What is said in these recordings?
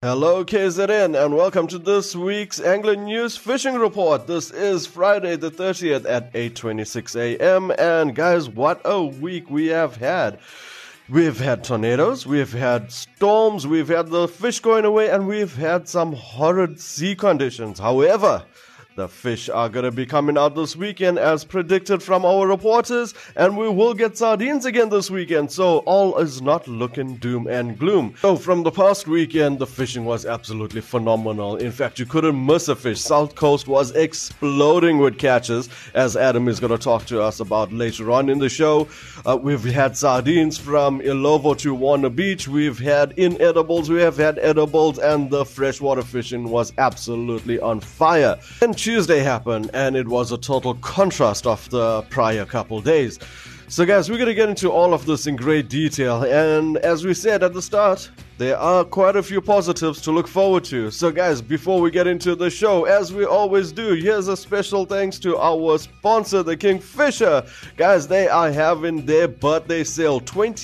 Hello KZN and welcome to this week's Angler News Fishing Report. This is Friday the 30th at 8:26 a.m. and guys, what a week we have had. We've had tornadoes, we've had storms, we've had the fish going away, and we've had some horrid sea conditions. However, the fish are going to be coming out this weekend as predicted from our reporters, and we will get sardines again this weekend, so all is not looking doom and gloom. So from the past weekend, the fishing was absolutely phenomenal. In fact, you couldn't miss a fish. South Coast was exploding with catches, as Adam is going to talk to us about later on in the show. We've had sardines from Ilovo to Warner Beach. We've had inedibles, we have had edibles, and the freshwater fishing was absolutely on fire. And Tuesday happened, and it was a total contrast of the prior couple days. So guys, we're going to get into all of this in great detail, and as we said at the start, there are quite a few positives to look forward to. So guys, before we get into the show, as we always do, here's a special thanks to our sponsor, the Kingfisher. Guys, they are having their birthday sale,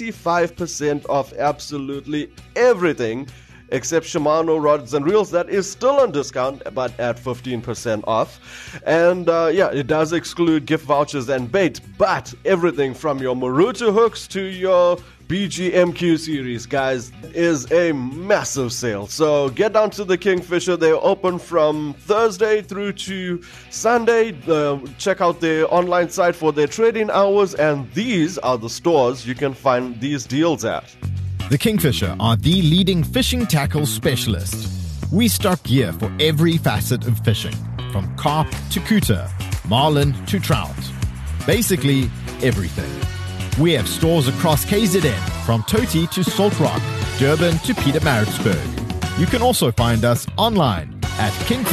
25% off absolutely everything except Shimano rods and reels. That is still on discount, but at 15% off. And it does exclude gift vouchers and bait, but everything from your Maruta hooks to your BGMQ series, guys, is a massive sale. So get down to the Kingfisher. They're open from Thursday through to Sunday. Check out their online site for their trading hours, and these are the stores you can find these deals at. The Kingfisher are the leading fishing tackle specialist. We stock gear for every facet of fishing, from carp to cooter, marlin to trout. Basically, everything. We have stores across KZN, from Toti to Salt Rock, Durban to Pietermaritzburg. You can also find us online at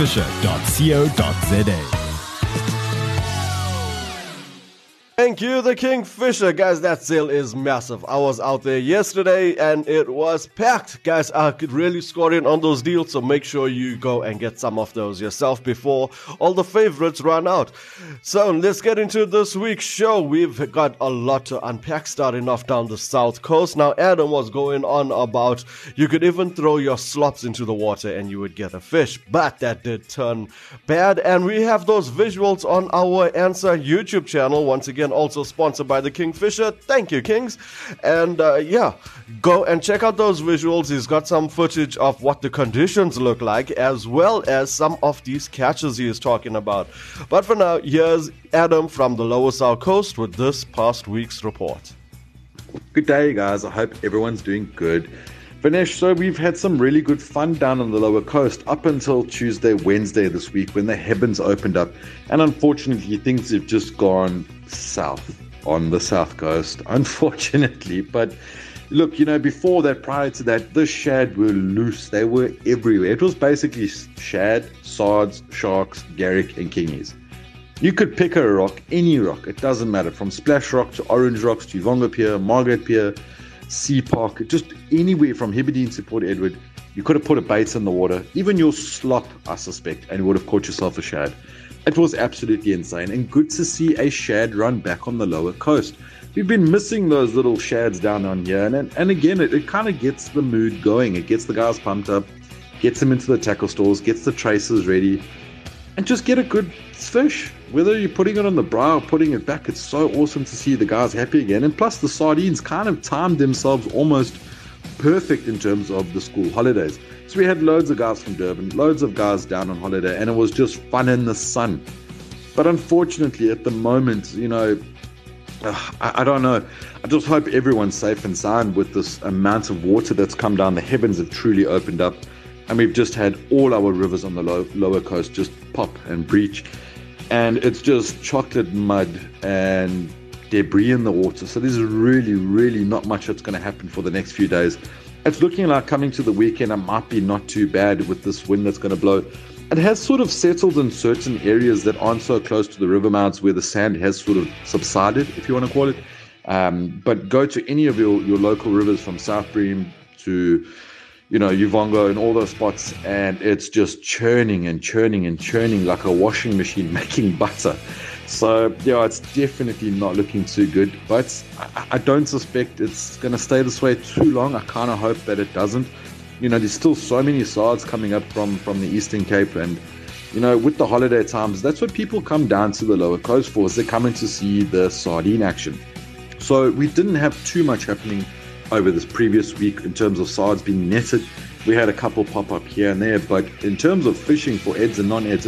kingfisher.co.za. Thank you, the Kingfisher. Guys, that sale is massive. I was out there yesterday and it was packed. Guys, I could really score in on those deals, so make sure you go and get some of those yourself before all the favorites run out. So let's get into this week's show. We've got a lot to unpack, starting off down the South Coast. Now, Adam was going on about you could even throw your slops into the water and you would get a fish, but that did turn bad. And we have those visuals on our Answer YouTube channel. Once again, also sponsored by the Kingfisher. Thank you, Kings. And go and check out those visuals. He's got some footage of what the conditions look like, as well as some of these catches he is talking about. But for now, here's Adam from the Lower South Coast with this past week's report. Good day, guys. I hope everyone's doing good. Vinesh, so we've had some really good fun down on the Lower Coast up until Tuesday, Wednesday this week when the heavens opened up. And unfortunately, things have just gone south on the South Coast, unfortunately. But look, before that, prior to that, the shad were loose. They were everywhere. It was basically shad, sards, sharks, garrick, and kingies. You could pick a rock, any rock, it doesn't matter, from Splash Rock to Orange Rocks to Uvonga Pier, Margaret Pier, Sea Park, just anywhere from Hebridean to Port Edward. You could have put a bait in the water, even your slop, I suspect, and you would have caught yourself a shad. It was absolutely insane, and good to see a shad run back on the Lower Coast. We've been missing those little shads down on here, and again, it kind of gets the mood going. It gets the guys pumped up, gets them into the tackle stores, gets the tracers ready, and just get a good fish. Whether you're putting it on the brow or putting it back, it's so awesome to see the guys happy again. And plus, the sardines kind of timed themselves almost perfect in terms of the school holidays. So we had loads of guys from Durban, loads of guys down on holiday, and it was just fun in the sun. But unfortunately, at the moment, I don't know. I just hope everyone's safe and sound with this amount of water that's come down. The heavens have truly opened up, and we've just had all our rivers on the Lower Coast just pop and breach. And it's just chocolate mud and debris in the water. So there's really, really not much that's going to happen for the next few days. It's looking like coming to the weekend, it might be not too bad with this wind that's going to blow. It has sort of settled in certain areas that aren't so close to the river mouths where the sand has sort of subsided, if you want to call it. But go to any of your local rivers from South Bream to Uvongo and all those spots, and it's just churning and churning and churning like a washing machine making butter. So, it's definitely not looking too good, but I don't suspect it's going to stay this way too long. I kind of hope that it doesn't. there's still so many sards coming up from the Eastern Cape, and with the holiday times, that's what people come down to the lower coast for, is they're coming to see the sardine action. So we didn't have too much happening over this previous week in terms of sards being netted. We had a couple pop up here and there, but in terms of fishing for Eds and non-Eds,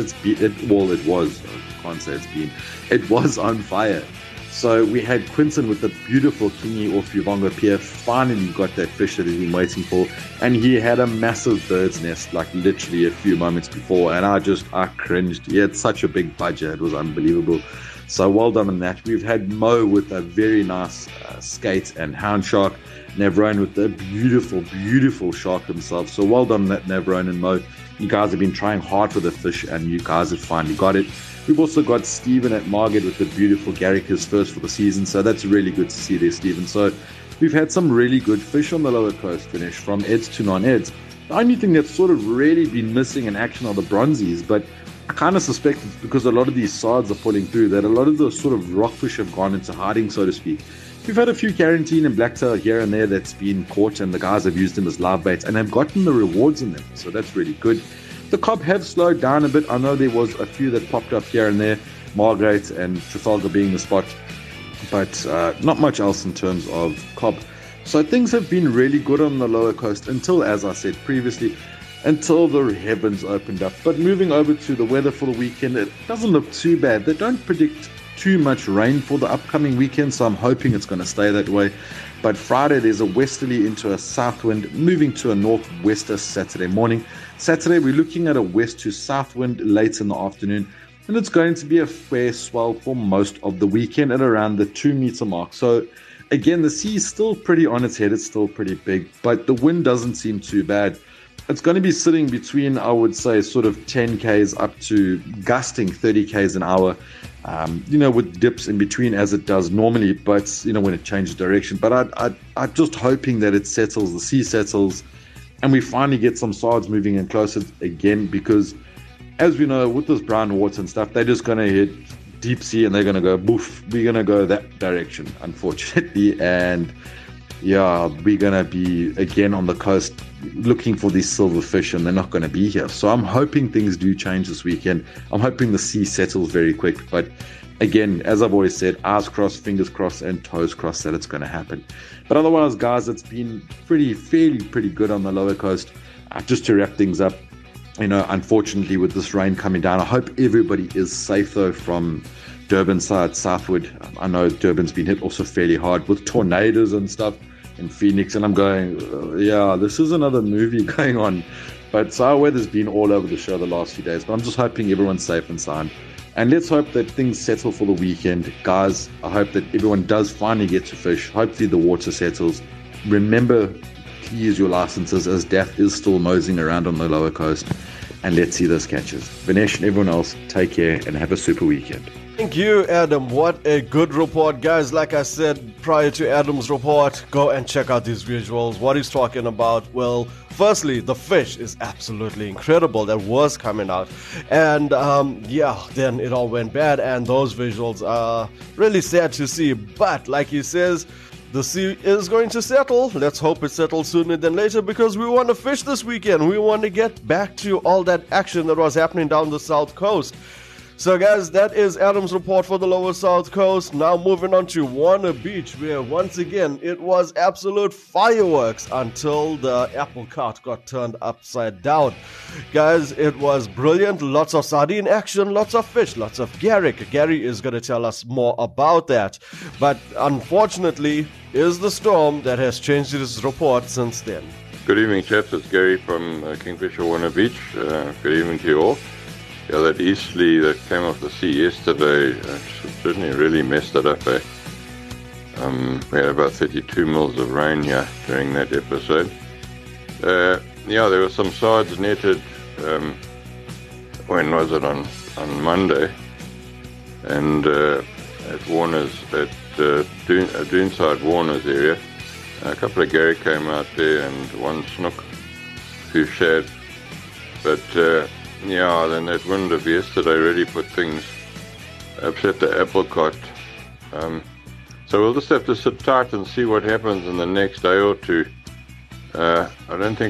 it was on fire. So we had Quinton with the beautiful kingi off Uvongo Pier finally got that fish that he's been waiting for, and he had a massive bird's nest like literally a few moments before, and I cringed. He had such a big budget, it was unbelievable. So well done on that. We've had Mo with a very nice skate and hound shark, Navrone with the beautiful shark himself. So well done on that, Navrone and Mo. You guys have been trying hard for the fish, and you guys have finally got it. We've also got Stephen at Margate with the beautiful Garrick, his first for the season. So that's really good to see there, Stephen. So we've had some really good fish on the lower coast finish, from Eds to non-Eds. The only thing that's sort of really been missing in action are the bronzies, but I kind of suspect it's because a lot of these sards are pulling through, that a lot of the sort of rockfish have gone into hiding, so to speak. We've had a few carantine and blacktail here and there that's been caught, and the guys have used them as live baits and have gotten the rewards in them, so that's really good. The cob have slowed down a bit. I know there was a few that popped up here and there, Margate and Trafalgar being the spot, but not much else in terms of cob. So things have been really good on the lower coast until, as I said previously, until the heavens opened up. But moving over to the weather for the weekend, it doesn't look too bad. They don't predict too much rain for the upcoming weekend, so I'm hoping it's going to stay that way. But Friday there's a westerly into a south wind, moving to a northwester Saturday morning. Saturday we're looking at a west to south wind late in the afternoon, and it's going to be a fair swell for most of the weekend at around the 2 meter mark. So again, the sea is still pretty on its head, it's still pretty big, but the wind doesn't seem too bad. It's going to be sitting between, I would say, sort of 10 k's up to gusting 30 k's an hour, with dips in between as it does normally, but when it changes direction. But I'm just hoping that it settles, the sea settles, and we finally get some sards moving in closer again, because as we know, with this brown water and stuff, they're just going to hit deep sea and they're going to go boof. We're going to go that direction, unfortunately, and yeah, we're going to be again on the coast looking for these silverfish, and they're not going to be here. So I'm hoping things do change this weekend. I'm hoping the sea settles very quick, but again, as I've always said, eyes crossed, fingers crossed, and toes crossed that it's going to happen. But otherwise, guys, it's been pretty good on the lower coast. Just to wrap things up, unfortunately with this rain coming down, I hope everybody is safe though from Durban side southward. I know Durban's been hit also fairly hard with tornadoes and stuff in Phoenix, and I'm going, this is another movie going on. But so our weather's been all over the show the last few days, but I'm just hoping everyone's safe and sound. And let's hope that things settle for the weekend. Guys, I hope that everyone does finally get to fish. Hopefully the water settles. Remember to use your licenses, as death is still moseying around on the lower coast. And let's see those catches. Vinesh and everyone else, take care and have a super weekend. Thank you, Adam. What a good report. Guys, like I said prior to Adam's report, go and check out these visuals. What he's talking about, well, firstly, the fish is absolutely incredible that was coming out. And then it all went bad, and those visuals are really sad to see. But like he says, the sea is going to settle. Let's hope it settles sooner than later, because we want to fish this weekend. We want to get back to all that action that was happening down the south coast. So guys, that is Adam's report for the lower south coast. Now moving on to Warner Beach, where once again it was absolute fireworks until the apple cart got turned upside down. Guys, it was brilliant. Lots of sardine action, lots of fish, lots of Garrick. Gary is going to tell us more about that. But unfortunately, is the storm that has changed his report since then. Good evening, chaps. It's Gary from Kingfisher Warner Beach. Good evening to you all. Yeah, that easterly that came off the sea yesterday certainly really messed it up. We had about 32 mils of rain here during that episode. There were some sards netted, when was it, on Monday, and at Warner's, at Doonside Warner's area, a couple of Gary came out there and one snook, a few shad, but then that wind of yesterday really upset the apple cart. So we'll just have to sit tight and see what happens in the next day or two. I don't think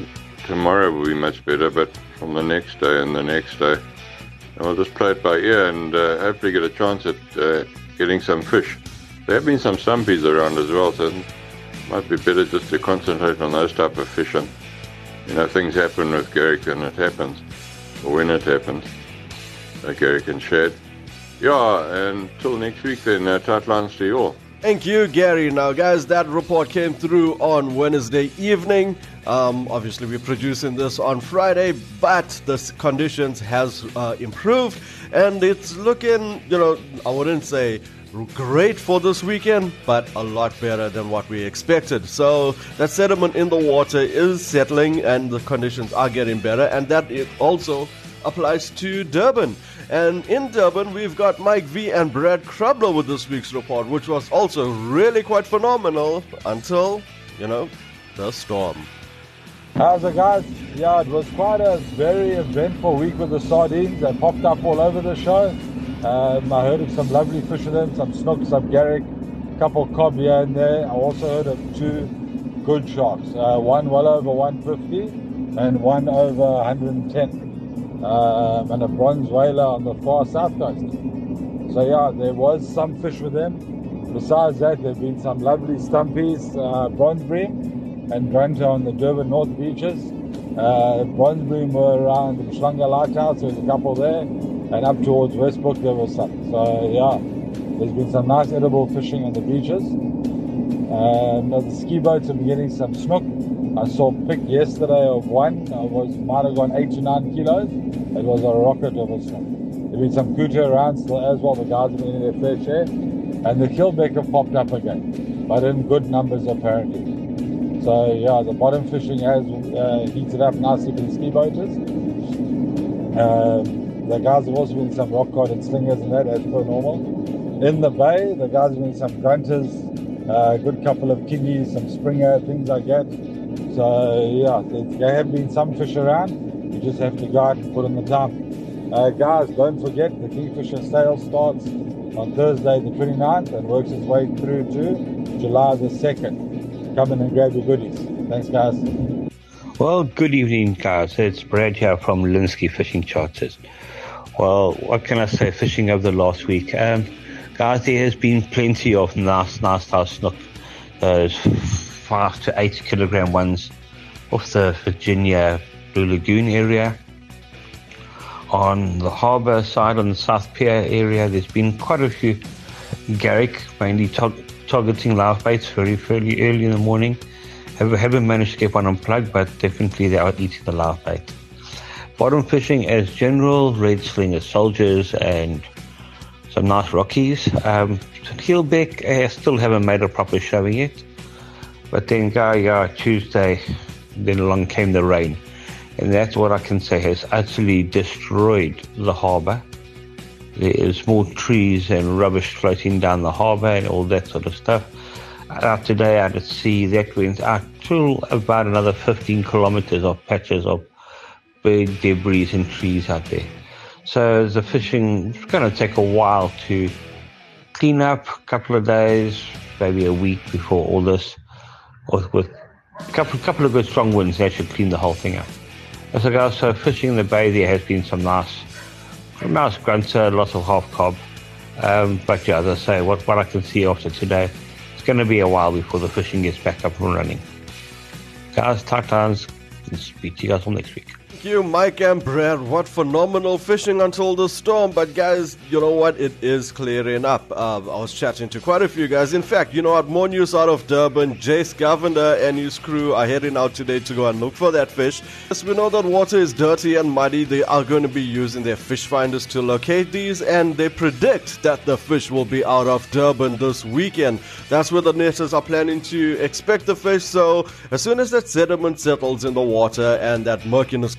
tomorrow will be much better, but from the next day and the next day. And we'll just play it by ear and hopefully get a chance at getting some fish. There have been some stumpies around as well, so it might be better just to concentrate on those type of fish. And, things happen with Garrick and it happens, or when it happens, Garrick and Shad. Yeah, until next week then, tight lines to you all. Thank you, Gary. Now, guys, that report came through on Wednesday evening. Obviously, we're producing this on Friday, but the conditions has improved, and it's looking, I wouldn't say great for this weekend, but a lot better than what we expected. So that sediment in the water is settling, and the conditions are getting better, and that it also applies to Durban. And in Durban, we've got Mike V and Brad Krubler with this week's report, which was also really quite phenomenal until, the storm. How's it, guys? Yeah, it was quite a very eventful week with the sardines. They popped up all over the show. I heard of some lovely fish with them, some snook, some Garrick, a couple cob here and there. I also heard of 2 good sharks, one well over 150 and one over 110. And a bronze whaler on the far south coast. So yeah, there was some fish with them. Besides that, there have been some lovely stumpies, bronze bream and grunter on the Durban North beaches. Bronze bream were around the Mshlanga Lighthouse, there was a couple there, and up towards Westbrook there was some. So yeah, there's been some nice edible fishing on the beaches. The ski boats are getting some snook. I saw a pick yesterday of one. Might have gone 8 to 9 kilos. It was a rocket of a snook. There's been some kuta around still as well. The guys have been in their fair share. And the keelback have popped up again, but in good numbers apparently. So yeah, the bottom fishing has heated up nicely for the ski boaters. The guys have also been some rock cod and slingers and that as per normal. In the bay, the guys have been some grunters, a good couple of kingies, some springer, things like that. So yeah, there have been some fish around. You just have to go out and put in the time. Guys, don't forget the Kingfisher sale starts on Thursday the 29th and works its way through to July the 2nd. Come in and grab your goodies. Thanks, guys. Well, good evening, guys. It's Brad here from Linsky Fishing Charters. Well, what can I say? Fishing over the last week. Guys, there has been plenty of nice snook. Those 5 to 8 kilogram ones off the Virginia Blue Lagoon area. On the harbour side, on the South Pier area, there's been quite a few Garrick, mainly targeting live baits very early in the morning. Haven't managed to get one unplugged, but definitely they are eating the live bait. Bottom fishing as general, red slinger soldiers and some nice rockies. Keelback, I still haven't made a proper showing yet. But then Tuesday, then along came the rain. And that's what I can say has utterly destroyed the harbour. There is more trees and rubbish floating down the harbour and all that sort of stuff. Today out at sea, that went out to about another 15 kilometres of patches of big debris and trees out there. So the fishing is going to take a while to clean up, a couple of days, maybe a week before all this. With a couple of good strong winds, that should clean the whole thing up. So fishing in the bay, there has been some nice grunter, lots of half cob. But yeah, as I say, what I can see after today, it's going to be a while before the fishing gets back up and running. Guys, tight lines, and speak to you guys all next week. Thank you, Mike and Brad. What phenomenal fishing until the storm. But guys, you know what? It is clearing up. I was chatting to quite a few guys. In fact, you know what? More news out of Durban. Jace Governor and his crew are heading out today to go and look for that fish. Yes, we know that water is dirty and muddy. They are going to be using their fish finders to locate these, and they predict that the fish will be out of Durban this weekend. That's where the netters are planning to expect the fish. So as soon as that sediment settles in the water and that murkiness goes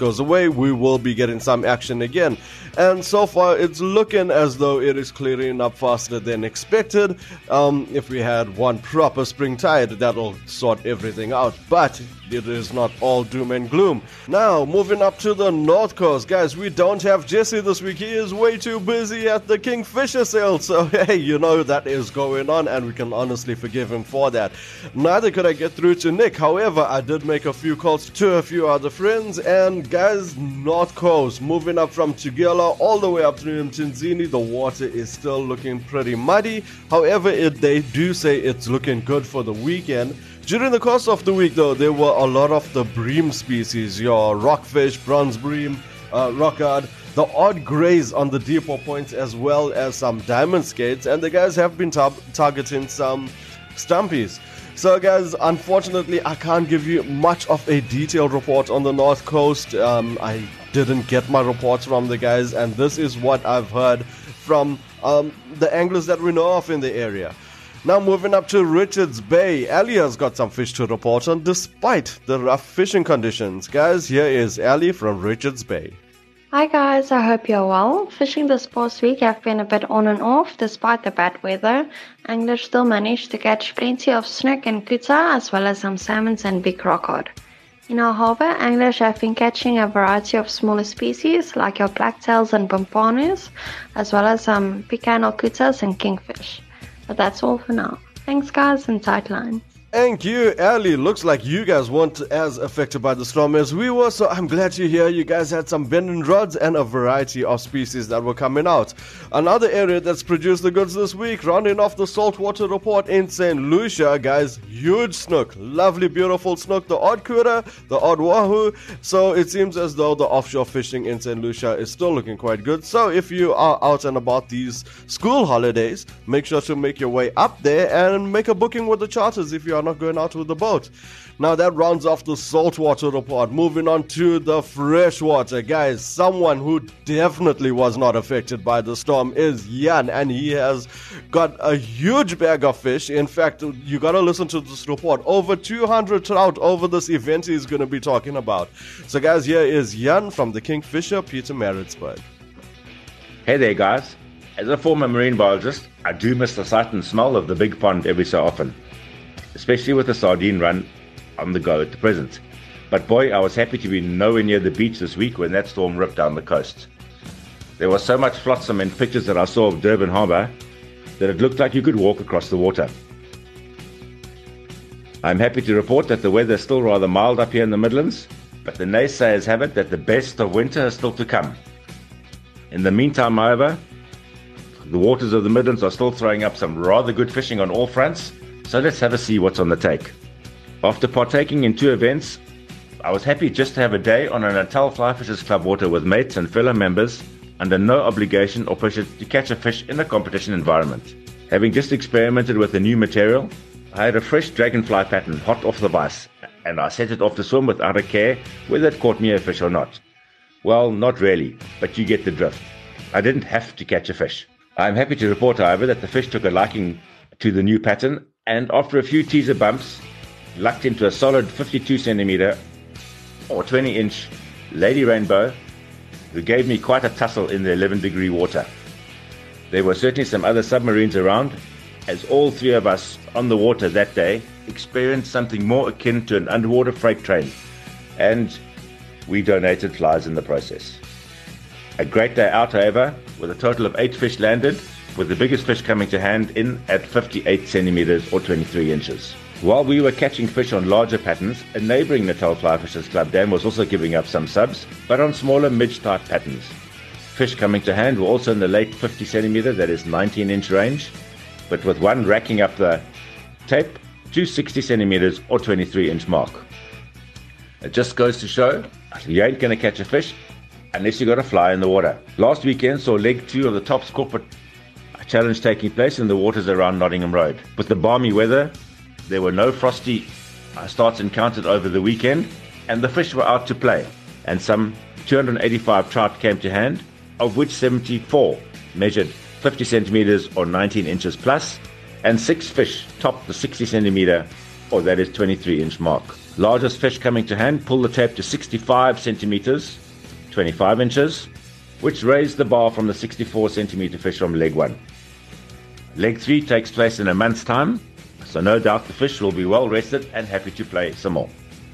goes away, we will be getting some action again. And so far, it's looking as though it is clearing up faster than expected. If we had one proper spring tide, that'll sort everything out. But it is not all doom and gloom. Now, moving up to the North Coast. Guys, we don't have Jesse this week. He is way too busy at the Kingfisher sale. So, hey, you know that is going on, and we can honestly forgive him for that. Neither could I get through to Nick. However, I did make a few calls to a few other friends. And, guys, North Coast, moving up from Tugela all the way up to Mchinzini, the water is still looking pretty muddy. However, they do say it's looking good for the weekend. During the course of the week, though, there were a lot of the bream species, your rockfish, bronze bream, rockard, the odd grays on the deeper points, as well as some diamond skates, and the guys have been targeting some stumpies. So, guys, unfortunately, I can't give you much of a detailed report on the North Coast. I didn't get my reports from the guys, and this is what I've heard from the anglers that we know of in the area. Now moving up to Richards Bay, Ali has got some fish to report on despite the rough fishing conditions. Guys, here is Ali from Richards Bay. Hi guys, I hope you're well. Fishing this past week have been a bit on and off despite the bad weather. Anglers still managed to catch plenty of snook and kuta as well as some salmons and big rockcod. In our harbour, anglers have been catching a variety of smaller species like your blacktails and bumpanus as well as some pecan kutas and kingfish. But that's all for now. Thanks guys and tight lines. Thank you, Ali. Looks like you guys weren't as affected by the storm as we were, so I'm glad to hear you guys had some bending rods and a variety of species that were coming out. Another area that's produced the goods this week, rounding off the saltwater report in St. Lucia, guys, huge snook, lovely beautiful snook, the odd kura, the odd wahoo. So it seems as though the offshore fishing in St. Lucia is still looking quite good. So if you are out and about these school holidays, make sure to make your way up there and make a booking with the charters if you are not going out with the boat. Now that rounds off the saltwater report. Moving on to the freshwater, guys. Someone who definitely was not affected by the storm is Jan, and he has got a huge bag of fish. In fact, you gotta listen to this report. Over 200 trout over this event he's gonna be talking about. So guys, here is Jan from the Kingfisher, Pietermaritzburg. Hey there guys. As a former marine biologist, I do miss the sight and smell of the big pond every so often, especially with the sardine run on the go at the present. But boy, I was happy to be nowhere near the beach this week when that storm ripped down the coast. There was so much flotsam in pictures that I saw of Durban Harbour that it looked like you could walk across the water. I'm happy to report that the weather is still rather mild up here in the Midlands, but the naysayers have it that the best of winter is still to come. In the meantime, however, the waters of the Midlands are still throwing up some rather good fishing on all fronts, so let's have a see what's on the take. After partaking in 2 events, I was happy just to have a day on a Natal Fly Fishers Club water with mates and fellow members under no obligation or pressure to catch a fish in a competition environment. Having just experimented with a new material, I had a fresh dragonfly pattern hot off the vise, and I set it off to swim without a care whether it caught me a fish or not. Well, not really, but you get the drift. I didn't have to catch a fish. I'm happy to report, however, that the fish took a liking to the new pattern, and after a few teaser bumps, lucked into a solid 52 centimeter or 20-inch lady rainbow who gave me quite a tussle in the 11-degree water. There were certainly some other submarines around, as all 3 of us on the water that day experienced something more akin to an underwater freight train, and we donated flies in the process. A great day out, however, with a total of 8 fish landed, with the biggest fish coming to hand in at 58 centimeters or 23 inches. While we were catching fish on larger patterns, a neighbouring Natal Fly Fishers Club dam was also giving up some subs, but on smaller midge-type patterns. Fish coming to hand were also in the late 50 centimeter, that is 19-inch range, but with one racking up the tape to 60 centimeters or 23-inch mark. It just goes to show, you ain't going to catch a fish unless you got a fly in the water. Last weekend saw leg 2 of the Tops Corporate Challenge taking place in the waters around Nottingham Road. With the balmy weather, there were no frosty starts encountered over the weekend, and the fish were out to play, and some 285 trout came to hand, of which 74 measured 50 centimeters or 19 inches plus, and 6 fish topped the 60 centimeter or that is 23-inch mark. Largest fish coming to hand pull the tape to 65 centimeters, 25 inches, which raised the bar from the 64 centimeter fish from leg 1. Leg 3 takes place in a month's time, so no doubt the fish will be well rested and happy to play some more.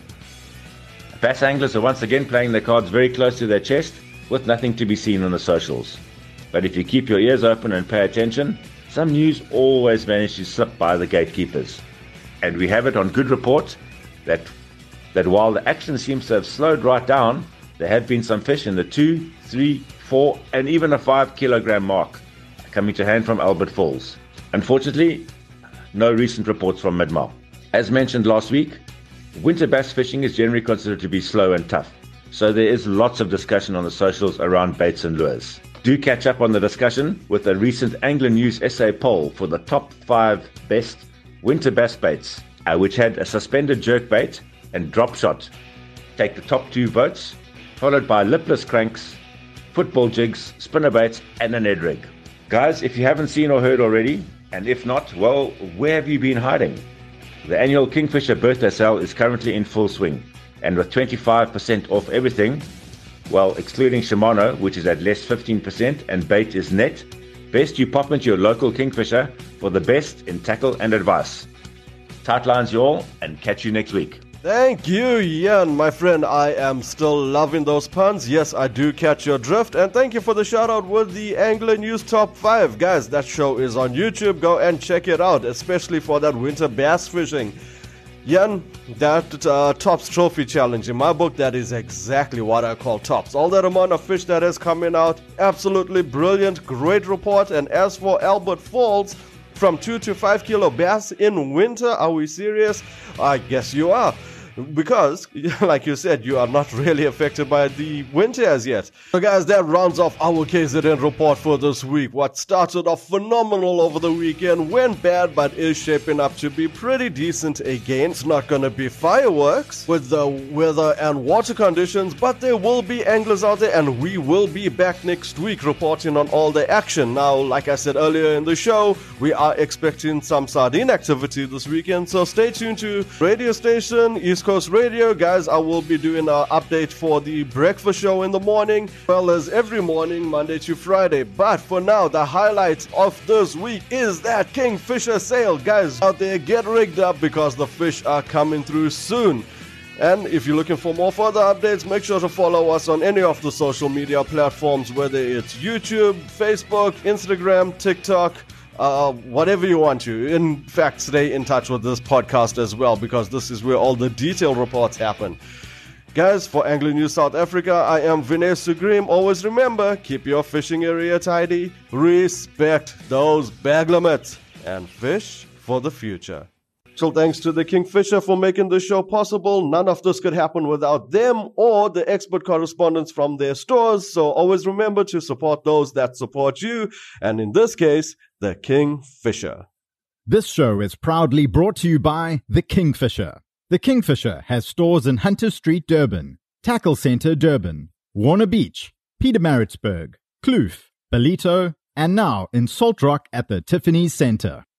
Bass anglers are once again playing their cards very close to their chest, with nothing to be seen on the socials. But if you keep your ears open and pay attention, some news always manages to slip by the gatekeepers. And we have it on good report that while the action seems to have slowed right down, there have been some fish in the 2, 3, 4 and even a 5 kilogram mark coming to hand from Albert Falls. Unfortunately, no recent reports from Midmar. As mentioned last week, winter bass fishing is generally considered to be slow and tough, so there is lots of discussion on the socials around baits and lures. Do catch up on the discussion with a recent Angler News SA poll for the top 5 best winter bass baits, which had a suspended jerkbait and drop shot take the top 2 votes, followed by lipless cranks, football jigs, spinnerbaits and an Ed rig. Guys, if you haven't seen or heard already, and if not, well, where have you been hiding? The annual Kingfisher birthday sale is currently in full swing, and with 25% off everything, well, excluding Shimano, which is at less 15%, and bait is net, best you pop into your local Kingfisher for the best in tackle and advice. Tight lines you all, and catch you next week. Thank you, Ian, my friend. I am still loving those puns. Yes, I do catch your drift. And thank you for the shout out with the Angler News Top 5. Guys, that show is on YouTube. Go and check it out, especially for that winter bass fishing. Jan, that Tops Trophy Challenge, in my book, that is exactly what I call tops. All that amount of fish that is coming out, absolutely brilliant, great report. And as for Albert Falls, from 2 to 5 kilo bass in winter, are we serious? I guess you are. Because, like you said, you are not really affected by the winter as yet. So guys, that rounds off our KZN report for this week. What started off phenomenal over the weekend went bad, but is shaping up to be pretty decent again. It's not gonna be fireworks with the weather and water conditions, but there will be anglers out there, and we will be back next week reporting on all the action. Now, like I said earlier in the show, we are expecting some sardine activity this weekend, so stay tuned to radio station East Coast Radio. Guys, I will be doing an update for the breakfast show in the morning, as well as every morning, Monday to Friday. But for now, the highlight of this week is that Kingfisher sale. Guys, out there, get rigged up because the fish are coming through soon. And if you're looking for more further updates, make sure to follow us on any of the social media platforms, whether it's YouTube, Facebook, Instagram, TikTok, whatever you want to. In fact, stay in touch with this podcast as well, because this is where all the detailed reports happen. Guys, for Angler News South Africa, I am Vinay Sugrim. Always remember, keep your fishing area tidy, respect those bag limits, and fish for the future. So thanks to the Kingfisher for making this show possible. None of this could happen without them or the expert correspondents from their stores. So always remember to support those that support you. And in this case, the Kingfisher. This show is proudly brought to you by the Kingfisher. The Kingfisher has stores in Hunter Street, Durban, Tackle Centre, Durban, Warner Beach, Pietermaritzburg, Kloof, Ballito, and now in Salt Rock at the Tiffany's Centre.